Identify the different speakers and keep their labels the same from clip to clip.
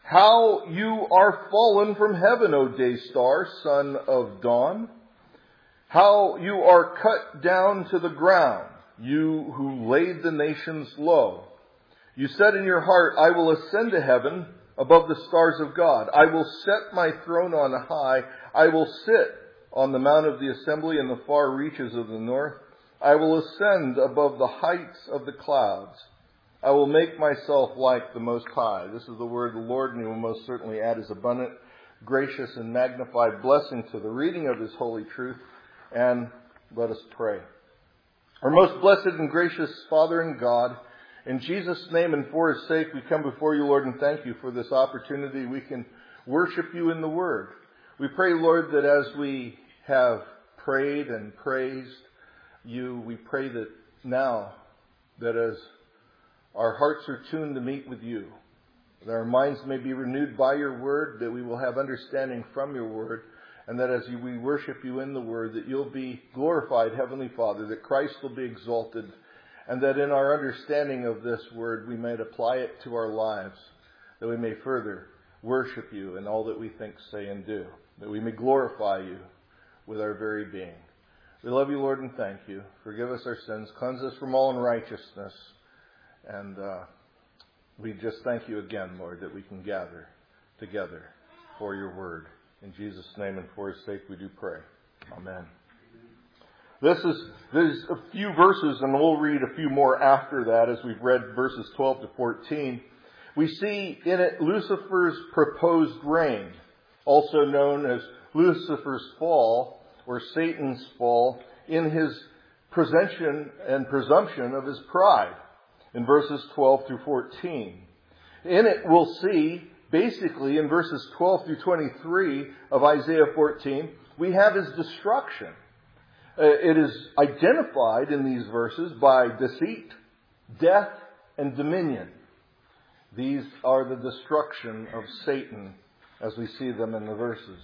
Speaker 1: How you are fallen from heaven, O day star, son of dawn. How you are cut down to the ground, you who laid the nations low. You said in your heart, I will ascend to heaven above the stars of God. I will set my throne on high. I will sit on the mount of the assembly in the far reaches of the north. I will ascend above the heights of the clouds. I will make myself like the Most High. This is the word of the Lord, and He will most certainly add His abundant, gracious, and magnified blessing to the reading of His holy truth. And let us pray. Our most blessed and gracious Father and God, in Jesus' name and for His sake, we come before you, Lord, and thank you for this opportunity. We can worship you in the Word. We pray, Lord, that as we have prayed and praised you, we pray that now, that as our hearts are tuned to meet with you, that our minds may be renewed by your Word, that we will have understanding from your Word, and that as we worship you in the Word, that you'll be glorified, Heavenly Father, that Christ will be exalted, and that in our understanding of this Word, we might apply it to our lives, that we may further worship you in all that we think, say, and do, that we may glorify you with our very being. We love you, Lord, and thank you. Forgive us our sins. Cleanse us from all unrighteousness. And we just thank you again, Lord, that we can gather together for your word. In Jesus' name and for His sake we do pray. Amen. There's a few verses, and we'll read a few more after that as we've read verses 12 to 14. We see in it Lucifer's proposed reign, also known as Lucifer's fall, or Satan's fall, in his presumption of his pride, in verses 12 through 14. In it we'll see, basically in verses 12 through 23 of Isaiah 14, we have his destruction. It is identified in these verses by deceit, death, and dominion. These are the destruction of Satan as we see them in the verses.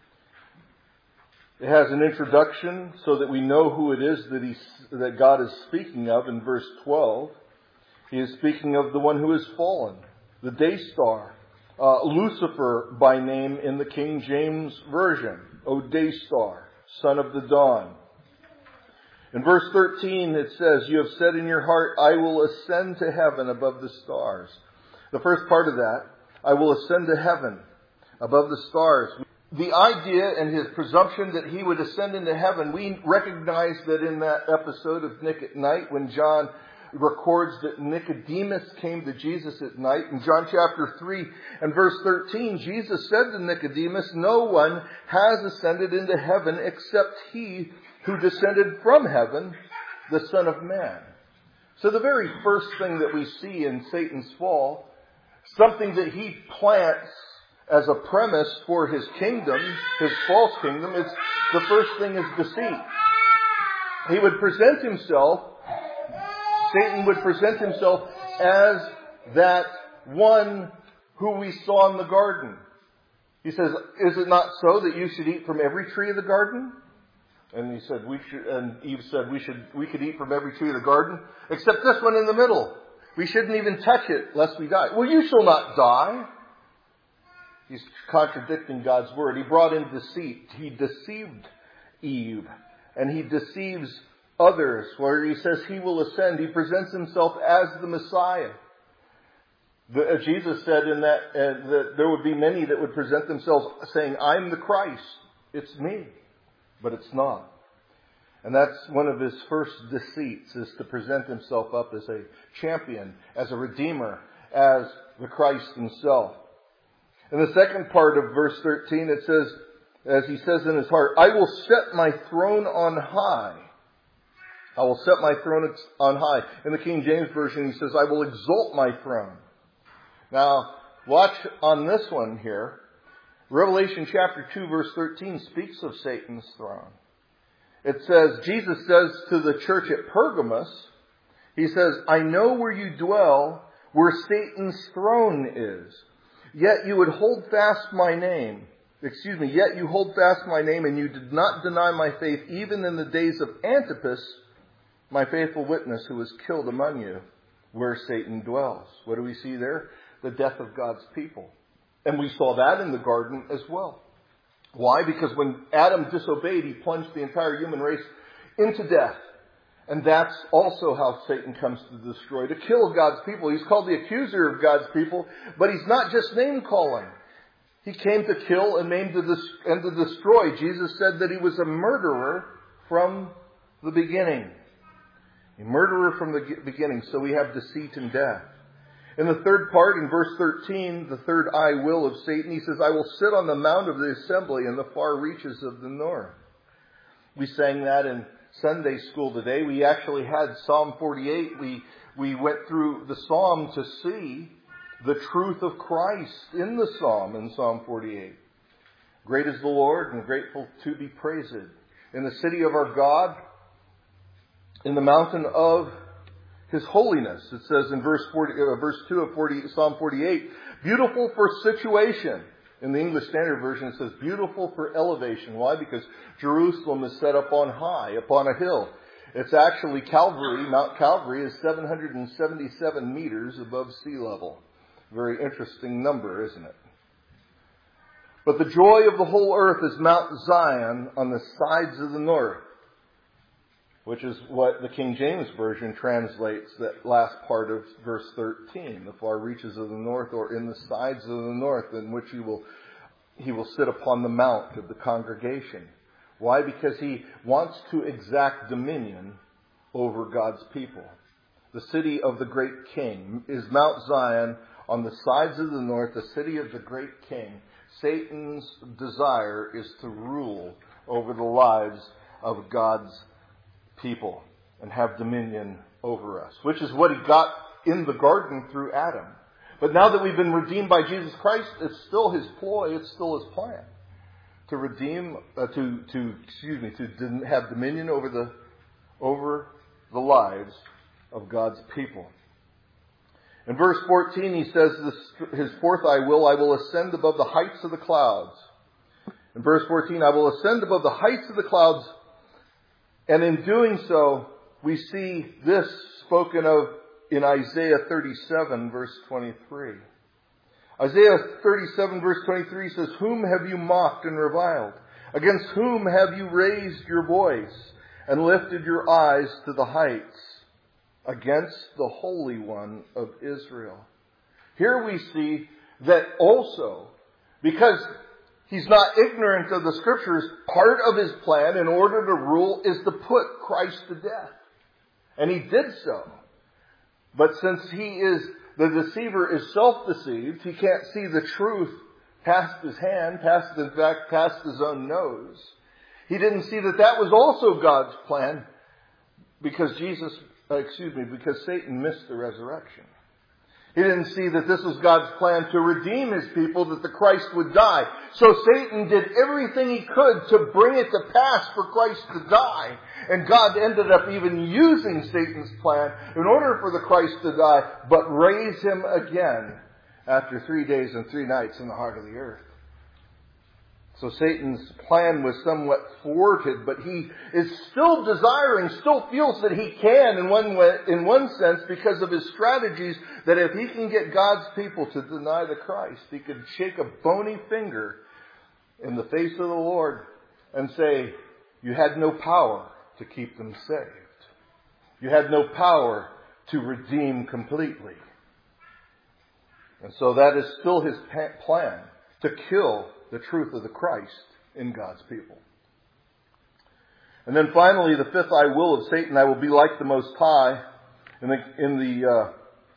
Speaker 1: It has an introduction so that we know who it is that God is speaking of in verse 12. He is speaking of the one who has fallen, the day star, Lucifer by name in the King James Version, O day star, son of the dawn. In verse 13 it says, you have said in your heart, I will ascend to heaven above the stars. The first part of that, I will ascend to heaven above the stars. The idea and his presumption that he would ascend into heaven, we recognize that in that episode of Nick at Night, when John records that Nicodemus came to Jesus at night. In John chapter 3 and verse 13, Jesus said to Nicodemus, no one has ascended into heaven except he who descended from heaven, the Son of Man. So the very first thing that we see in Satan's fall, something that he plants as a premise for his kingdom, his false kingdom, is the first thing is deceit. He would present himself, Satan would present himself as that one who we saw in the garden. He says, is it not so that you should eat from every tree of the garden? And he said, Eve said we could eat from every tree of the garden, except this one in the middle. We shouldn't even touch it lest we die. Well, you shall not die. He's contradicting God's word. He brought in deceit. He deceived Eve. And he deceives others where he says he will ascend. He presents himself as the Messiah. Jesus said in that there would be many that would present themselves saying, I'm the Christ. It's me. But it's not. And that's one of his first deceits, is to present himself up as a champion, as a redeemer, as the Christ himself. In the second part of verse 13, it says, as he says in his heart, I will set my throne on high. I will set my throne on high. In the King James Version, he says, I will exalt my throne. Now, watch on this one here. Revelation chapter 2, verse 13 speaks of Satan's throne. It says, Jesus says to the church at Pergamos, he says, I know where you dwell, where Satan's throne is. Yet you would hold fast my name. Yet you hold fast my name, and you did not deny my faith, even in the days of Antipas, my faithful witness, who was killed among you, where Satan dwells. What do we see there? The death of God's people. And we saw that in the garden as well. Why? Because when Adam disobeyed, he plunged the entire human race into death. And that's also how Satan comes to destroy, to kill God's people. He's called the accuser of God's people, but he's not just name-calling. He came to kill and maim and to destroy. Jesus said that he was a murderer from the beginning. A murderer from the beginning. So we have deceit and death. In the third part, in verse 13, the third I will of Satan, he says, I will sit on the mount of the assembly in the far reaches of the north. We sang that in Sunday school today. We actually had Psalm 48. We went through the Psalm to see the truth of Christ in the Psalm, in Psalm 48. Great is the Lord and grateful to be praised. In the city of our God, in the mountain of His holiness. It says in verse 2 of Psalm 48, beautiful for situation. In the English Standard Version it says beautiful for elevation. Why? Because Jerusalem is set up on high, upon a hill. It's actually Calvary. Mount Calvary is 777 meters above sea level. Very interesting number, isn't it? But the joy of the whole earth is Mount Zion on the sides of the north, which is what the King James Version translates that last part of verse 13, the far reaches of the north, or in the sides of the north, in which he will sit upon the mount of the congregation. Why? Because he wants to exact dominion over God's people. The city of the great king is Mount Zion on the sides of the north, the city of the great king. Satan's desire is to rule over the lives of God's people and have dominion over us, which is what he got in the garden through Adam. But now that we've been redeemed by Jesus Christ, it's still his ploy, it's still his plan to redeem, to have dominion over the lives of God's people. In verse 14, he says his fourth I will ascend above the heights of the clouds. In verse 14, I will ascend above the heights of the clouds. And in doing so, we see this spoken of in Isaiah 37, verse 23. Isaiah 37, verse 23 says, whom have you mocked and reviled? Against whom have you raised your voice and lifted your eyes to the heights? Against the Holy One of Israel. Here we see that also, because he's not ignorant of the Scriptures, part of his plan in order to rule is to put Christ to death. And he did so. But since the deceiver is self-deceived, he can't see the truth past his hand, past his own nose. He didn't see that was also God's plan because Satan missed the resurrection. He didn't see that this was God's plan to redeem his people, that the Christ would die. So Satan did everything he could to bring it to pass for Christ to die. And God ended up even using Satan's plan in order for the Christ to die, but raise him again after 3 days and 3 nights in the heart of the earth. So Satan's plan was somewhat thwarted, but he is still desiring, still feels that he can in one sense because of his strategies, that if he can get God's people to deny the Christ, he could shake a bony finger in the face of the Lord and say, you had no power to keep them saved. You had no power to redeem completely. And so that is still his plan, to kill the truth of the Christ in God's people. And then finally, the fifth I will of Satan, I will be like the Most High. In the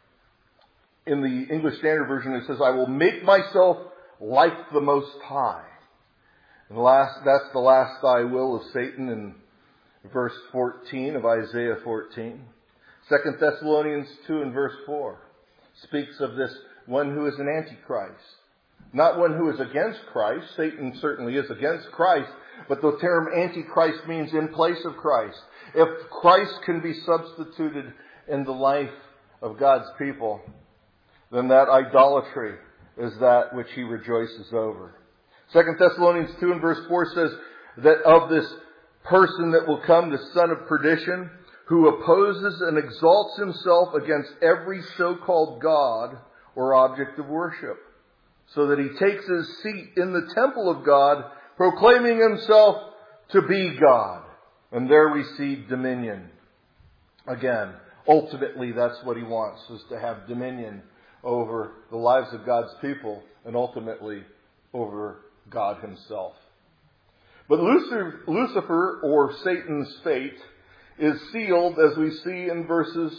Speaker 1: English Standard Version, it says, I will make myself like the Most High. And that's the last I will of Satan in verse 14 of Isaiah 14. 2 Thessalonians 2 and verse 4 speaks of this one who is an antichrist. Not one who is against Christ. Satan certainly is against Christ. But the term antichrist means in place of Christ. If Christ can be substituted in the life of God's people, then that idolatry is that which he rejoices over. 2 Thessalonians 2 and verse 4 says that of this person that will come, the son of perdition, who opposes and exalts himself against every so-called God or object of worship. so that he takes his seat in the temple of God, proclaiming himself to be God. And there we see dominion. Again, ultimately that's what he wants, is to have dominion over the lives of God's people and ultimately over God himself. But Lucifer, or Satan's fate, is sealed, as we see in verses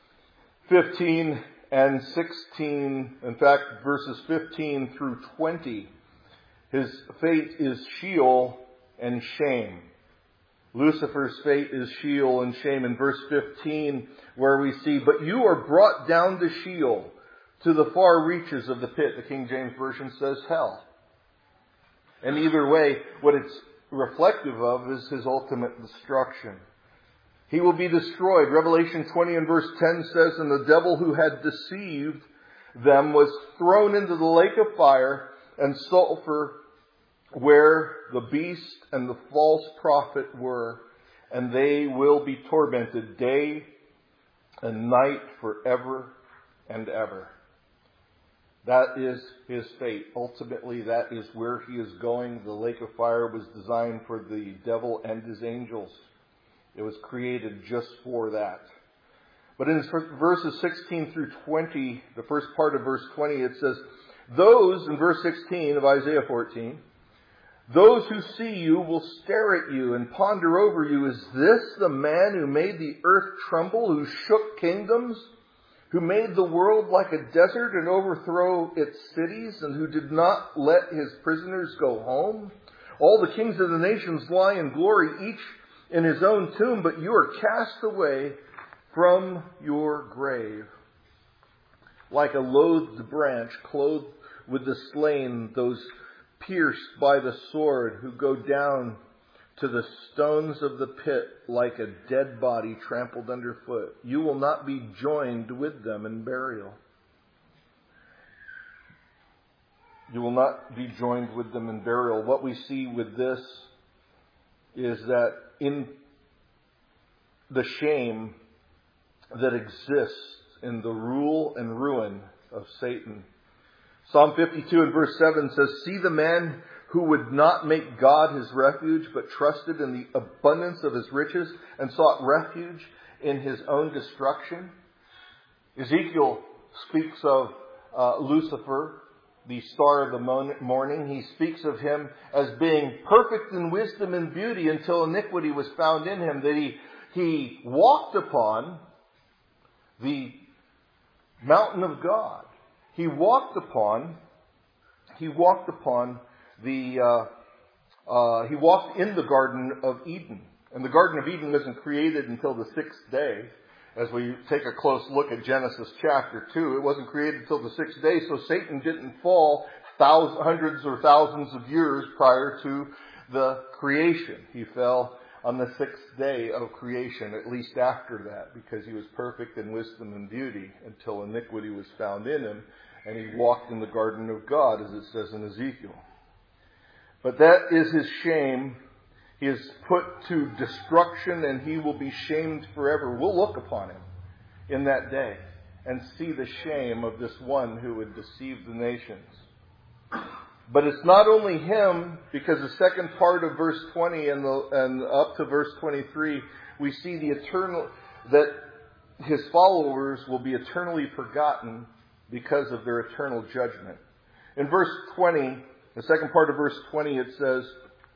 Speaker 1: 15 and 16. In fact, verses 15 through 20. His fate is Sheol and shame. Lucifer's fate is Sheol and shame. In verse 15, where we see, "But you are brought down to Sheol, to the far reaches of the pit." The King James Version says hell. And either way, what it's reflective of is his ultimate destruction. He will be destroyed. Revelation 20 and verse 10 says, "And the devil who had deceived them was thrown into the lake of fire and sulfur, where the beast and the false prophet were, and they will be tormented day and night forever and ever." That is his fate. Ultimately, that is where he is going. The lake of fire was designed for the devil and his angels. It was created just for that. But in verses 16 through 20, the first part of verse 20, it says, "Those," in verse 16 of Isaiah 14, "those who see you will stare at you and ponder over you. Is this the man who made the earth tremble, who shook kingdoms, who made the world like a desert and overthrew its cities, and who did not let his prisoners go home? All the kings of the nations lie in glory, each in his own tomb, but you are cast away from your grave. Like a loathed branch clothed with the slain, those pierced by the sword, who go down to the stones of the pit like a dead body trampled underfoot. You will not be joined with them in burial." You will not be joined with them in burial. What we see with this is that in the shame that exists in the rule and ruin of Satan. Psalm 52 and verse 7 says, "See the man who would not make God his refuge, but trusted in the abundance of his riches and sought refuge in his own destruction." Ezekiel speaks of Lucifer, the star of the morning. He speaks of him as being perfect in wisdom and beauty until iniquity was found in him, that he walked upon the mountain of God. He walked in the Garden of Eden. And the Garden of Eden wasn't created until the sixth day. As we take a close look at Genesis chapter 2, it wasn't created until the sixth day, so Satan didn't fall hundreds or thousands of years prior to the creation. He fell on the sixth day of creation, at least after that, because he was perfect in wisdom and beauty until iniquity was found in him, and he walked in the garden of God, as it says in Ezekiel. But that is his shame. He is put to destruction, and he will be shamed forever. We'll look upon him in that day and see the shame of this one who would deceive the nations. But it's not only him, because the second part of verse 20 and up to verse 23, we see that his followers will be eternally forgotten because of their eternal judgment. In verse 20, the second part of verse 20, it says,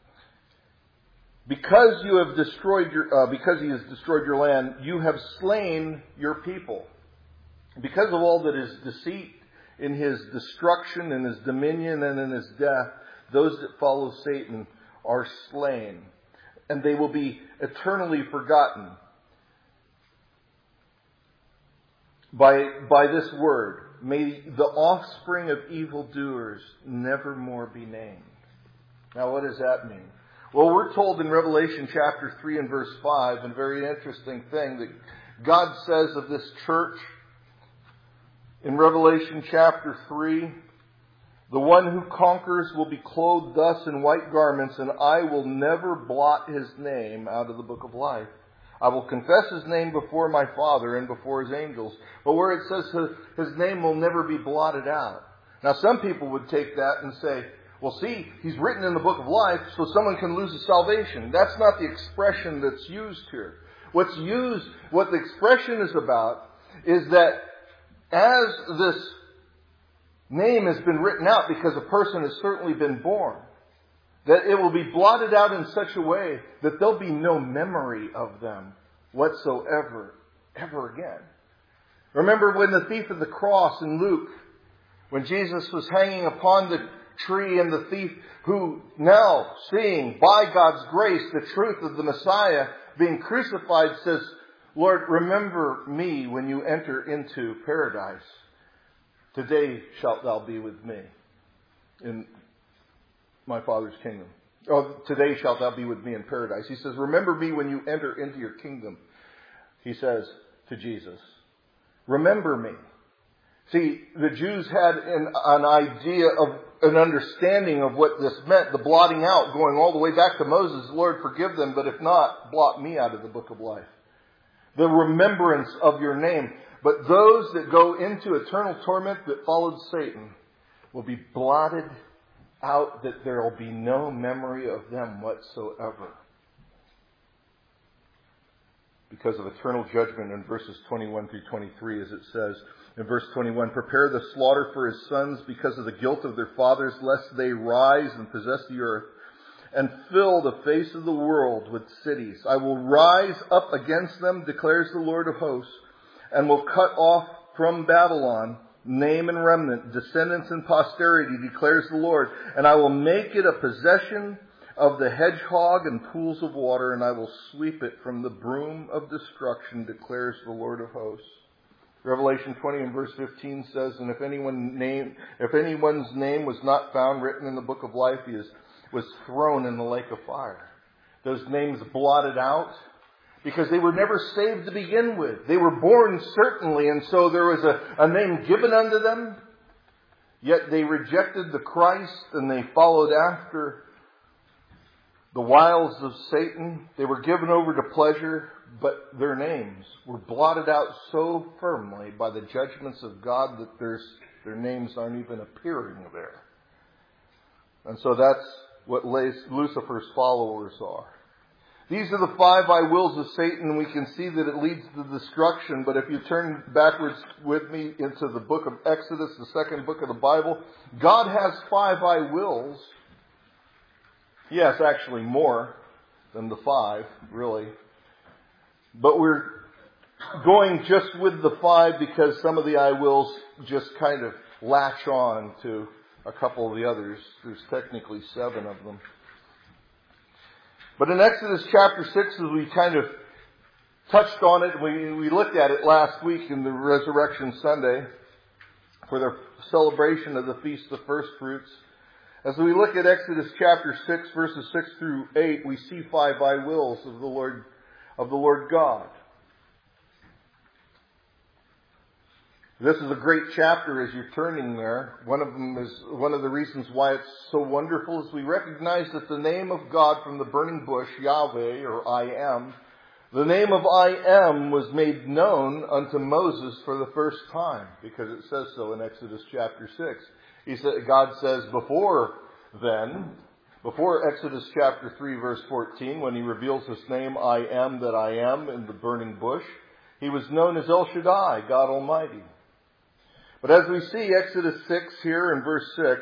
Speaker 1: because he has destroyed your land, you have slain your people. Because of all that is deceit in his destruction, in his dominion, and in his death, those that follow Satan are slain. And they will be eternally forgotten by this word. May the offspring of evildoers never more be named. Now, what does that mean? Well, we're told in Revelation chapter 3 and verse 5, a very interesting thing that God says of this church. In Revelation chapter 3, the one who conquers will be clothed thus in white garments, and I will never blot his name out of the book of life. I will confess his name before my Father and before his angels. But where it says his name will never be blotted out, Now some people would take that and say, well, see, he's written in the book of life so someone can lose his salvation. That's not the expression that's used here. What the expression is about is that as this name has been written out because a person has certainly been born, that it will be blotted out in such a way that there'll be no memory of them whatsoever, ever again. Remember when the thief of the cross in Luke, when Jesus was hanging upon the tree, and the thief who now, seeing by God's grace the truth of the Messiah being crucified, says, Lord, remember me when you enter into paradise. Today shalt thou be with me in my Father's kingdom. Oh, today shalt thou be with me in paradise. He says, remember me when you enter into your kingdom. He says to Jesus, remember me. See, the Jews had an idea of an understanding of what this meant, the blotting out, going all the way back to Moses. Lord, forgive them, but if not, blot me out of the book of life. The remembrance of your name. But those that go into eternal torment that followed Satan will be blotted out, that there will be no memory of them whatsoever. Because of eternal judgment in verses 21 through 23, as it says in verse 21, prepare the slaughter for his sons because of the guilt of their fathers, lest they rise and possess the earth and fill the face of the world with cities. I will rise up against them, declares the Lord of hosts, and will cut off from Babylon name and remnant, descendants and posterity, declares the Lord. And I will make it a possession of the hedgehog and pools of water, and I will sweep it from the broom of destruction, declares the Lord of hosts. Revelation 20 and verse 15 says, and if anyone's name was not found written in the book of life, he was thrown in the lake of fire. Those names blotted out because they were never saved to begin with. They were born certainly, and so there was a name given unto them, yet they rejected the Christ and they followed after the wiles of Satan. They were given over to pleasure, but their names were blotted out so firmly by the judgments of God that their names aren't even appearing there. And so that's what Lucifer's followers are. These are the 5 I wills of Satan. We can see that it leads to destruction. But if you turn backwards with me into the book of Exodus, the second book of the Bible, God has 5 I wills. Yes, actually more than the 5, really. But we're going just with the 5 because some of the I wills just kind of latch on to a couple of the others. There's technically 7 of them. But in Exodus chapter 6, as we kind of touched on it, we looked at it last week in the Resurrection Sunday for the celebration of the Feast of First Fruits. As we look at Exodus chapter 6, verses 6 through 8, we see 5 I wills of the Lord God. This is a great chapter as you're turning there. One of the reasons why it's so wonderful is we recognize that the name of God from the burning bush, Yahweh, or I Am, the name of I Am was made known unto Moses for the first time, because it says so in Exodus chapter 6. God says before Exodus chapter 3 verse 14, when he reveals his name, I Am that I Am, in the burning bush, he was known as El Shaddai, God Almighty. But as we see Exodus 6 here in verse 6,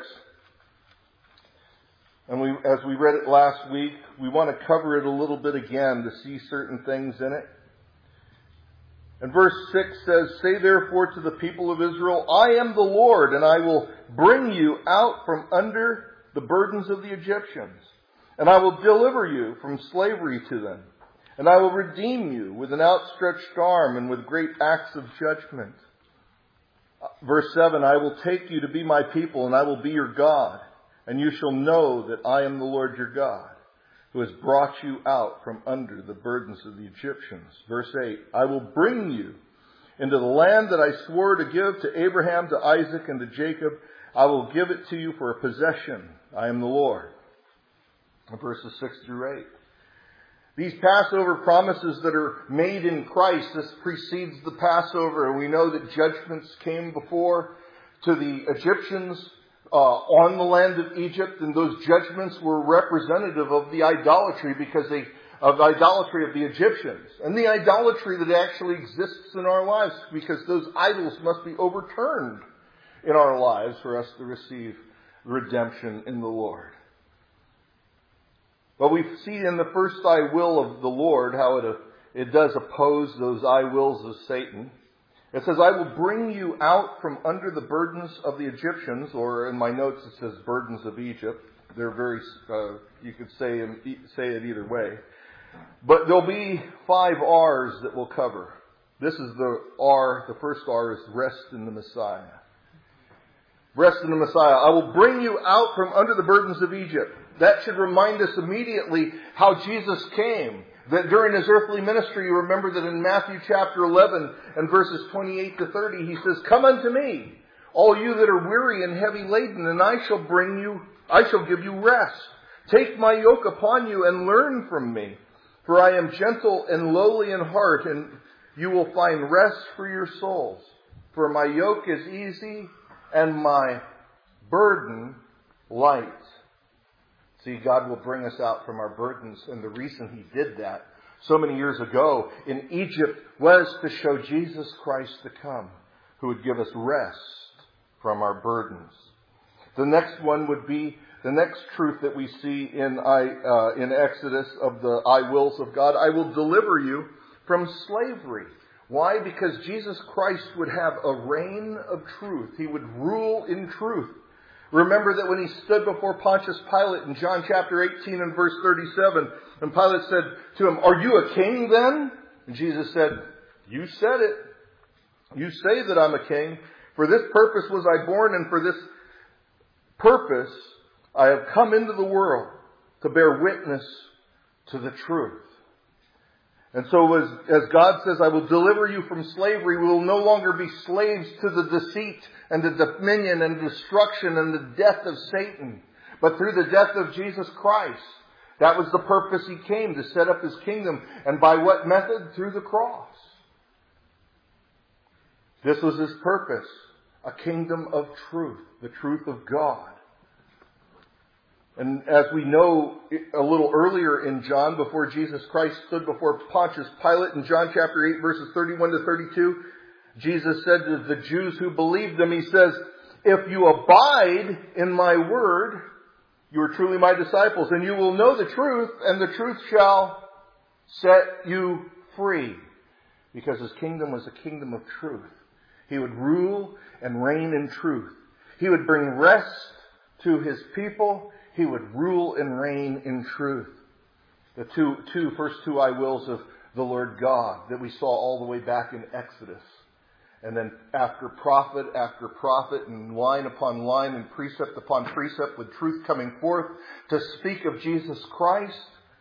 Speaker 1: and as we read it last week, we want to cover it a little bit again to see certain things in it. And verse 6 says, say therefore to the people of Israel, I am the Lord, and I will bring you out from under the burdens of the Egyptians, and I will deliver you from slavery to them, and I will redeem you with an outstretched arm and with great acts of judgment. Verse 7, I will take you to be my people, and I will be your God, and you shall know that I am the Lord your God, who has brought you out from under the burdens of the Egyptians. Verse 8, I will bring you into the land that I swore to give to Abraham, to Isaac, and to Jacob. I will give it to you for a possession. I am the Lord. Verses 6 through 8. These Passover promises that are made in Christ, this precedes the Passover. And we know that judgments came before to the Egyptians on the land of Egypt, and those judgments were representative of the idolatry of the Egyptians, and the idolatry that actually exists in our lives, because those idols must be overturned in our lives for us to receive redemption in the Lord. But we see in the first I will of the Lord how it does oppose those I wills of Satan. It says, I will bring you out from under the burdens of the Egyptians, or in my notes it says burdens of Egypt. They're very, you could say it either way. But there'll be 5 R's that we'll cover. This is the R, the first R is rest in the Messiah. Rest in the Messiah. I will bring you out from under the burdens of Egypt. That should remind us immediately how Jesus came. That during his earthly ministry, you remember that in Matthew chapter 11 and verses 28 to 30, he says, come unto me, all you that are weary and heavy laden, and I shall give you rest. Take my yoke upon you and learn from me. For I am gentle and lowly in heart, and you will find rest for your souls. For my yoke is easy and my burden light. See, God will bring us out from our burdens, and the reason he did that so many years ago in Egypt was to show Jesus Christ to come, who would give us rest from our burdens. The next one would be the next truth that we see in Exodus of the I wills of God. I will deliver you from slavery. Why? Because Jesus Christ would have a reign of truth. He would rule in truth. Remember that when he stood before Pontius Pilate in John chapter 18 and verse 37, and Pilate said to him, are you a king then? And Jesus said, you said it. You say that I'm a king. For this purpose was I born, and for this purpose I have come into the world, to bear witness to the truth. And so as God says, I will deliver you from slavery, we will no longer be slaves to the deceit and the dominion and destruction and the death of Satan, but through the death of Jesus Christ. That was the purpose he came, to set up his kingdom. And by what method? Through the cross. This was his purpose, a kingdom of truth, the truth of God. And as we know a little earlier in John, before Jesus Christ stood before Pontius Pilate in John chapter 8 verses 31 to 32, Jesus said to the Jews who believed him, he says, if you abide in my word, you are truly my disciples, and you will know the truth, and the truth shall set you free. Because his kingdom was a kingdom of truth. He would rule and reign in truth. He would bring rest to his people. He would rule and reign in truth. The first two I wills of the Lord God that we saw all the way back in Exodus. And then after prophet, and line upon line and precept upon precept with truth coming forth to speak of Jesus Christ.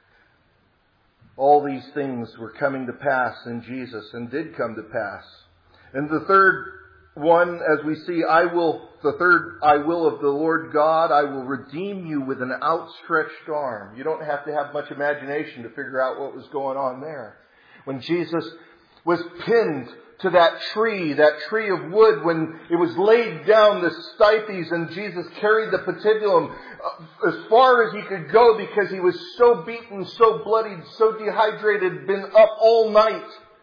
Speaker 1: All these things were coming to pass in Jesus and did come to pass. And the third one, as we see, the third I will of the Lord God, I will redeem you with an outstretched arm. You don't have to have much imagination to figure out what was going on there. When Jesus was pinned to that tree of wood, when it was laid down, the stipes, and Jesus carried the patibulum as far as he could go because he was so beaten, so bloodied, so dehydrated, been up all night,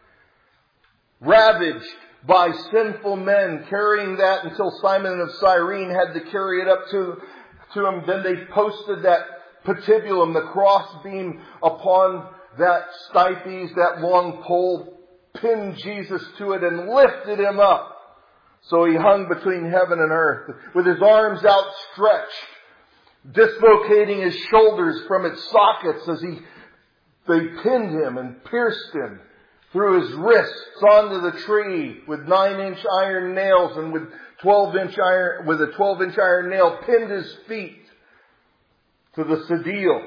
Speaker 1: ravaged by sinful men, carrying that until Simon of Cyrene had to carry it up to him. Then they posted that patibulum, the crossbeam, upon that stipes, that long pole, pinned Jesus to it and lifted him up. So he hung between heaven and earth with his arms outstretched, dislocating his shoulders from its sockets as they pinned him and pierced him through his wrists onto the tree with 9-inch iron nails, and with a 12-inch iron nail pinned his feet to the sedile.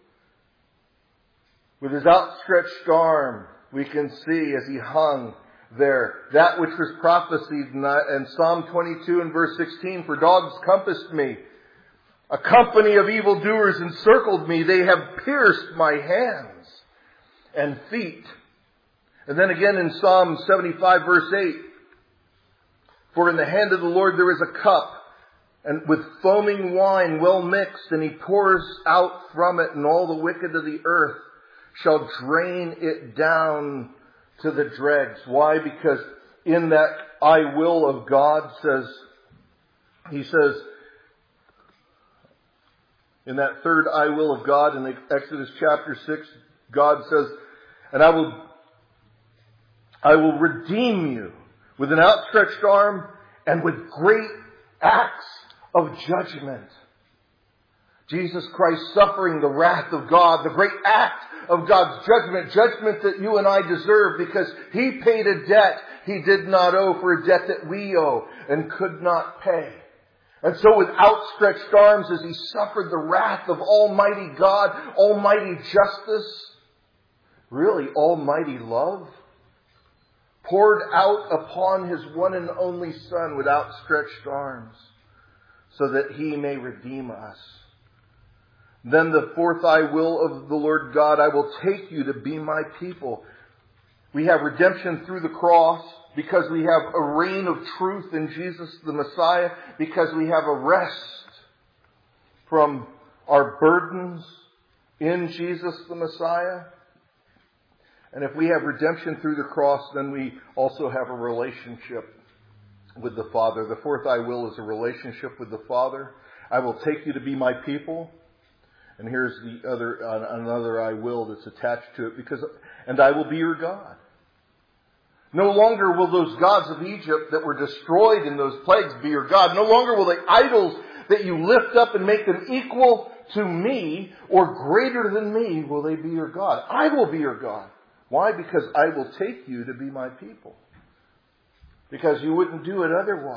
Speaker 1: With his outstretched arm, we can see as he hung there that which was prophesied in Psalm 22 and verse 16, for dogs compassed me. A company of evildoers encircled me. They have pierced my hands and feet. And then again in Psalm 75 verse 8, For in the hand of the Lord there is a cup, and with foaming wine well mixed, and He pours out from it, and all the wicked of the earth shall drain it down to the dregs. Why? Because in that I will of God He says, in that third I will of God in Exodus chapter 6, God says, and I will redeem you with an outstretched arm and with great acts of judgment. Jesus Christ suffering the wrath of God, the great act of God's judgment that you and I deserve, because He paid a debt He did not owe for a debt that we owe and could not pay. And so with outstretched arms as He suffered the wrath of Almighty God, Almighty justice, really Almighty love, poured out upon His one and only Son with outstretched arms so that He may redeem us. Then the fourth I will of the Lord God, I will take you to be my people. We have redemption through the cross because we have a reign of truth in Jesus the Messiah, because we have a rest from our burdens in Jesus the Messiah. And if we have redemption through the cross, then we also have a relationship with the Father. The fourth I will is a relationship with the Father. I will take you to be my people. And here's another I will that's attached to it, and I will be your God. No longer will those gods of Egypt that were destroyed in those plagues be your God. No longer will the idols that you lift up and make them equal to me or greater than me, will they be your God. I will be your God. Why? Because I will take you to be my people. Because you wouldn't do it otherwise.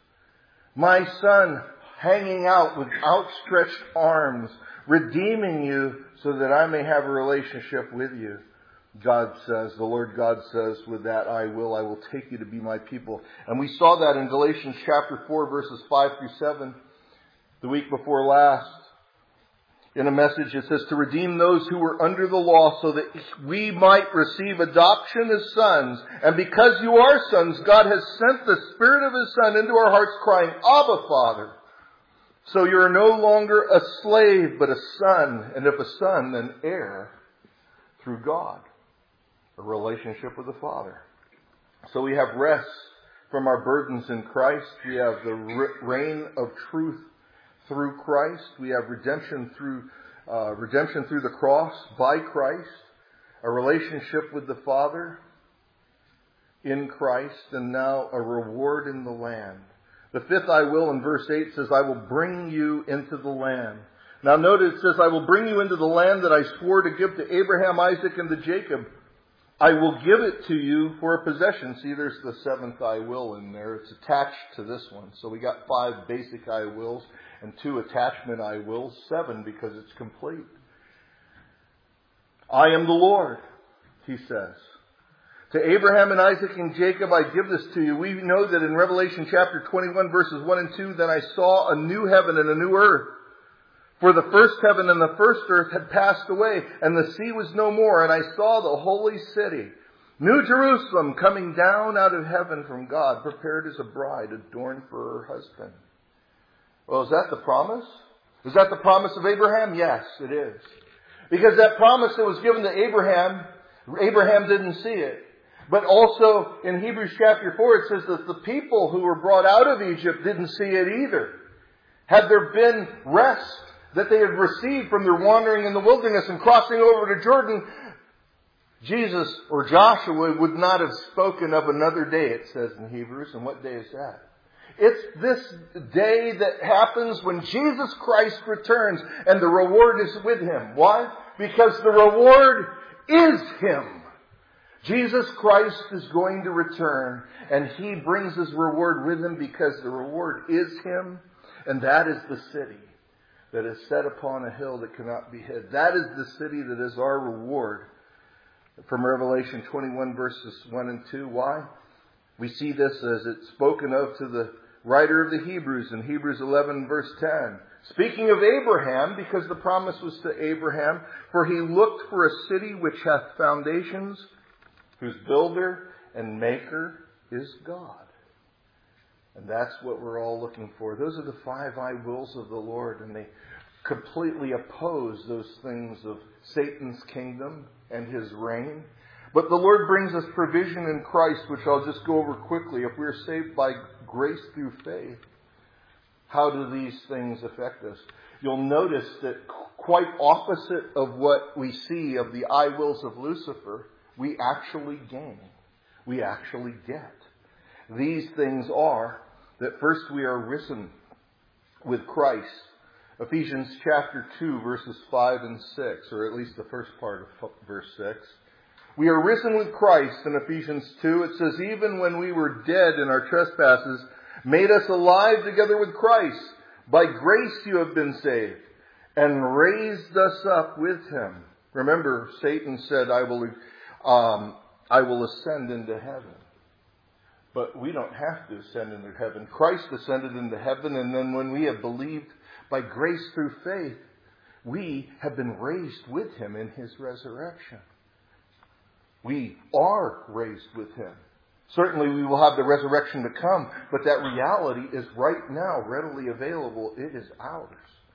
Speaker 1: My Son hanging out with outstretched arms, redeeming you so that I may have a relationship with you. God says, the Lord God says, with that I will take you to be my people. And we saw that in Galatians chapter 4 verses 5 through 7 the week before last. In a message it says, to redeem those who were under the law so that we might receive adoption as sons. And because you are sons, God has sent the Spirit of His Son into our hearts crying, Abba, Father. So you are no longer a slave, but a son. And if a son, then heir through God. A relationship with the Father. So we have rest from our burdens in Christ. We have the reign of truth through Christ. We have redemption through the cross by Christ. A relationship with the Father in Christ. And now a reward in the land. The fifth I will in verse 8 says, I will bring you into the land. Now notice it says, I will bring you into the land that I swore to give to Abraham, Isaac, and to Jacob. I will give it to you for a possession. See, there's the seventh I will in there. It's attached to this one. So we got 5 basic I wills and 2 attachment I wills. 7 because it's complete. I am the Lord, He says. To Abraham and Isaac and Jacob, I give this to you. We know that in Revelation chapter 21 verses 1 and 2, then I saw a new heaven and a new earth. For the first heaven and the first earth had passed away, and the sea was no more. And I saw the holy city, New Jerusalem, coming down out of heaven from God, prepared as a bride adorned for her husband. Well, is that the promise? Is that the promise of Abraham? Yes, it is. Because that promise that was given to Abraham, Abraham didn't see it. But also in Hebrews chapter 4, it says that the people who were brought out of Egypt didn't see it either. Had there been rest that they had received from their wandering in the wilderness and crossing over to Jordan, Jesus or Joshua would not have spoken of another day, it says in Hebrews. And what day is that? It's this day that happens when Jesus Christ returns and the reward is with Him. Why? Because the reward is Him. Jesus Christ is going to return and He brings His reward with Him because the reward is Him, and that is the city that is set upon a hill that cannot be hid. That is the city that is our reward. From Revelation 21 verses 1 and 2. Why? We see this as it's spoken of to the writer of the Hebrews in Hebrews 11 verse 10. Speaking of Abraham, because the promise was to Abraham, for he looked for a city which hath foundations, whose builder and maker is God. And that's what we're all looking for. Those are the 5 I wills of the Lord, and they completely oppose those things of Satan's kingdom and his reign. But the Lord brings us provision in Christ, which I'll just go over quickly. If we're saved by grace through faith, how do these things affect us? You'll notice that quite opposite of what we see of the I wills of Lucifer, we actually gain. We actually get. These things are that first we are risen with Christ. Ephesians chapter 2 verses 5 and 6, or at least the first part of verse 6. We are risen with Christ in Ephesians 2. It says, even when we were dead in our trespasses, made us alive together with Christ. By grace you have been saved, and raised us up with him. Remember, Satan said, I will ascend into heaven. But we don't have to ascend into heaven. Christ ascended into heaven, and then when we have believed by grace through faith, we have been raised with him in his resurrection. We are raised with him. Certainly we will have the resurrection to come, but that reality is right now readily available. It is ours.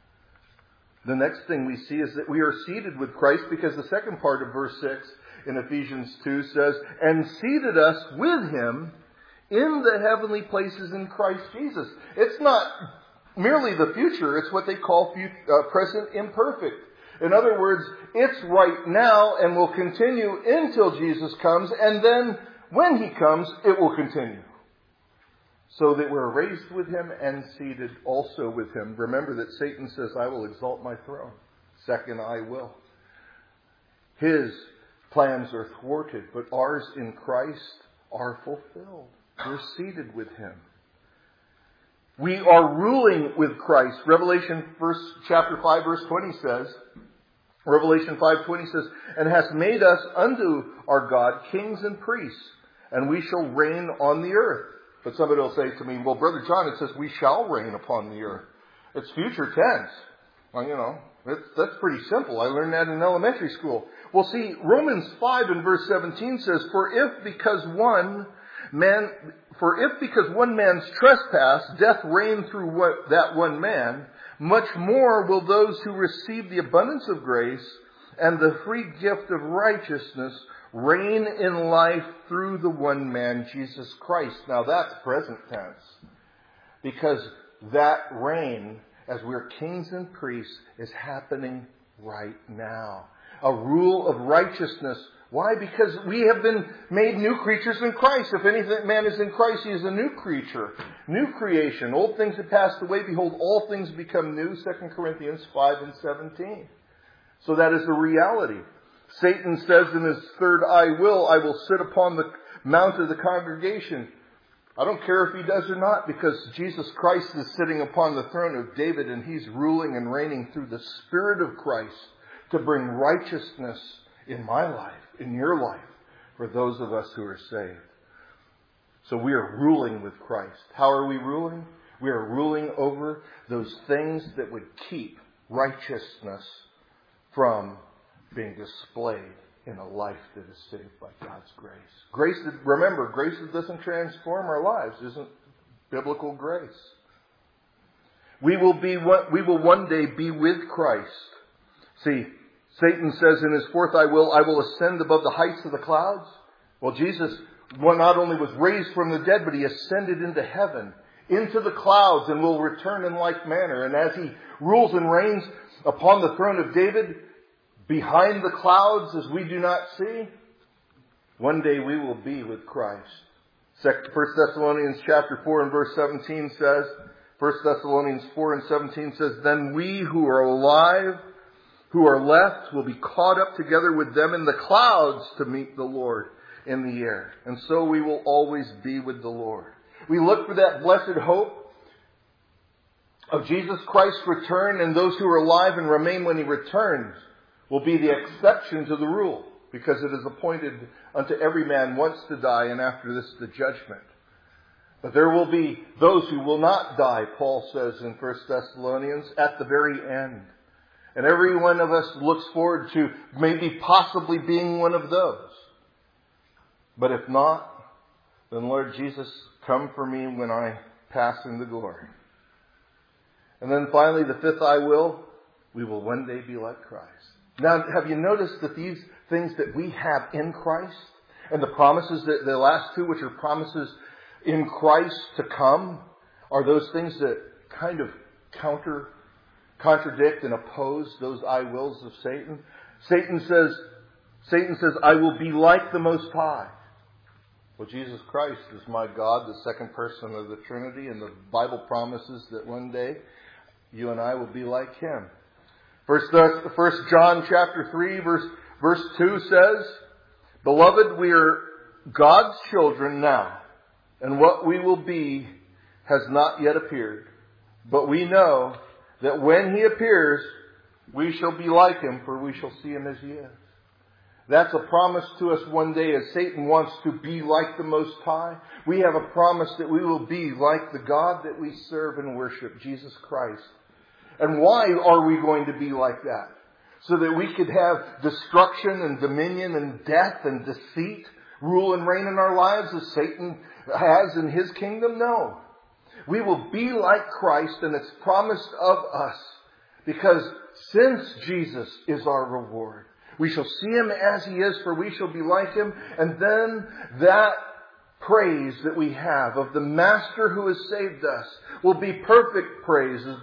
Speaker 1: The next thing we see is that we are seated with Christ, because the second part of verse 6 in Ephesians 2 says, and seated us with him in the heavenly places in Christ Jesus. It's not merely the future, it's what they call present imperfect. In other words, it's right now and will continue until Jesus comes, and then when he comes, it will continue. So that we're raised with him and seated also with him. Remember that Satan says, I will exalt my throne. Second, I will. His plans are thwarted, but ours in Christ are fulfilled. We're seated with him. We are ruling with Christ. Revelation chapter 5 verse 20 says, Revelation 5:20 says, and has made us unto our God kings and priests, and we shall reign on the earth. But somebody will say to me, well, Brother John, it says we shall reign upon the earth. It's future tense. Well, that's pretty simple. I learned that in elementary school. Well, see, Romans 5 and verse 17 says, For if because one man's trespass, death reigned through that one man, much more will those who receive the abundance of grace and the free gift of righteousness reign in life through the one man, Jesus Christ. Now that's present tense. Because that reign, as we're kings and priests, is happening right now. A rule of righteousness. Why? Because we have been made new creatures in Christ. If any man is in Christ, he is a new creature. New creation. Old things have passed away. Behold, all things become new. 2 Corinthians 5 and 17. So that is the reality. Satan says in his third I will sit upon the mount of the congregation. I don't care if he does or not, because Jesus Christ is sitting upon the throne of David, and he's ruling and reigning through the Spirit of Christ to bring righteousness in my life, in your life, for those of us who are saved. So we are ruling with Christ. How are we ruling? We are ruling over those things that would keep righteousness from being displayed in a life that is saved by God's grace. Remember, grace that doesn't transform our lives isn't biblical grace. We will one day be with Christ. See, Satan says in his fourth I will ascend above the heights of the clouds. Well, Jesus not only was raised from the dead, but he ascended into heaven, into the clouds, and will return in like manner. And as he rules and reigns upon the throne of David, behind the clouds, as we do not see, one day we will be with Christ. 1 Thessalonians chapter 4 and verse 17 says, 1 Thessalonians 4 and 17 says, Then we who are alive, who are left, will be caught up together with them in the clouds to meet the Lord in the air. And so we will always be with the Lord. We look for that blessed hope of Jesus Christ's return, and those who are alive and remain when he returns will be the exception to the rule, because it is appointed unto every man once to die, and after this the judgment. But there will be those who will not die, Paul says in 1 Thessalonians, at the very end. And every one of us looks forward to maybe possibly being one of those. But if not, then Lord Jesus, come for me when I passing the glory. And then finally, the fifth I will, we will one day be like Christ. Now, have you noticed that these things that we have in Christ, and the promises, that the last two, which are promises in Christ to come, are those things that kind of contradict and oppose those I wills of Satan? Satan says, I will be like the Most High. Well, Jesus Christ is my God, the second person of the Trinity, and the Bible promises that one day you and I will be like Him. First John chapter 3 verse 2 says, Beloved, we are God's children now, and what we will be has not yet appeared. But we know that when He appears, we shall be like Him, for we shall see Him as He is. That's a promise to us one day, as Satan wants to be like the Most High. We have a promise that we will be like the God that we serve and worship, Jesus Christ. And why are we going to be like that? So that we could have destruction and dominion and death and deceit rule and reign in our lives as Satan has in his kingdom? No. We will be like Christ, and it's promised of us, because since Jesus is our reward, we shall see Him as He is, for we shall be like Him. And then that praise that we have of the Master who has saved us will be perfect praise, as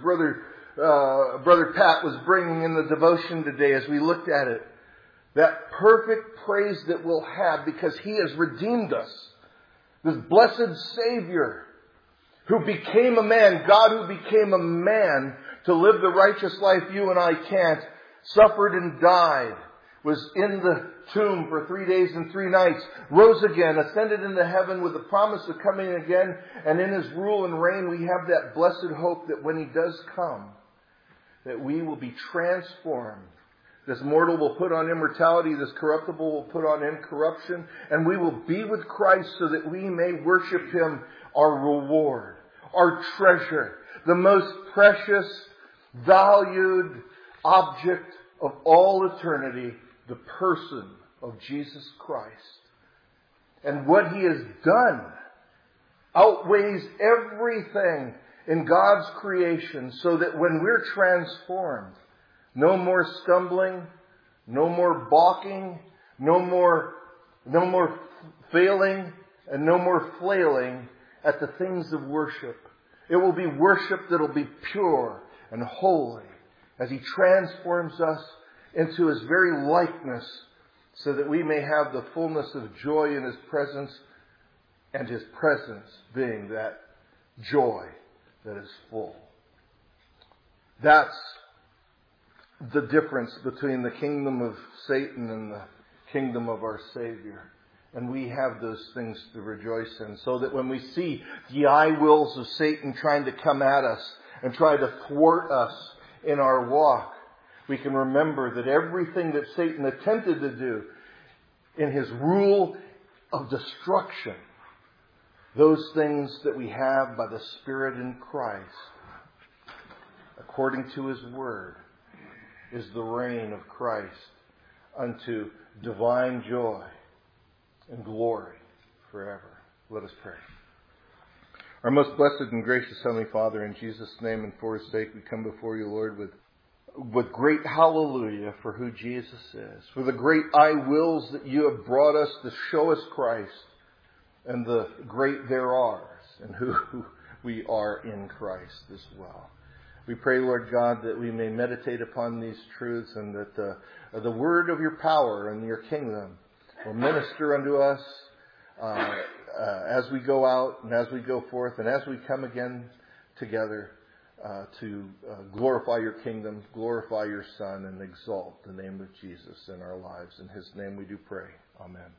Speaker 1: Brother Pat was bringing in the devotion today as we looked at it. That perfect praise that we'll have because He has redeemed us. This blessed Savior who became a man, God who became a man to live the righteous life you and I can't, suffered and died, was in the tomb for 3 days and 3 nights, rose again, ascended into heaven with the promise of coming again, and in His rule and reign we have that blessed hope that when He does come, that we will be transformed. This mortal will put on immortality, this corruptible will put on incorruption, and we will be with Christ so that we may worship Him, our reward, our treasure, the most precious, valued object of all eternity, the person of Jesus Christ. And what He has done outweighs everything in God's creation, so that when we're transformed, no more stumbling, no more balking, no more failing, and no more flailing at the things of worship. It will be worship that will be pure and holy as He transforms us into His very likeness, so that we may have the fullness of joy in His presence, and His presence being that joy that is full. That's the difference between the kingdom of Satan and the kingdom of our Savior. And we have those things to rejoice in, so that when we see the I wills of Satan trying to come at us and try to thwart us in our walk, we can remember that everything that Satan attempted to do in his rule of destruction, those things that we have by the Spirit in Christ, according to His Word, is the reign of Christ unto divine joy and glory forever. Let us pray. Our most blessed and gracious Heavenly Father, in Jesus' name and for His sake, we come before You, Lord, with great hallelujah for who Jesus is, for the great I wills that You have brought us to show us Christ, and the great there are's, and who we are in Christ as well. We pray, Lord God, that we may meditate upon these truths, and that the word of Your power and Your kingdom will minister unto us as we go out and as we go forth and as we come again together to glorify Your kingdom, glorify Your Son, and exalt the name of Jesus in our lives. In His name we do pray. Amen.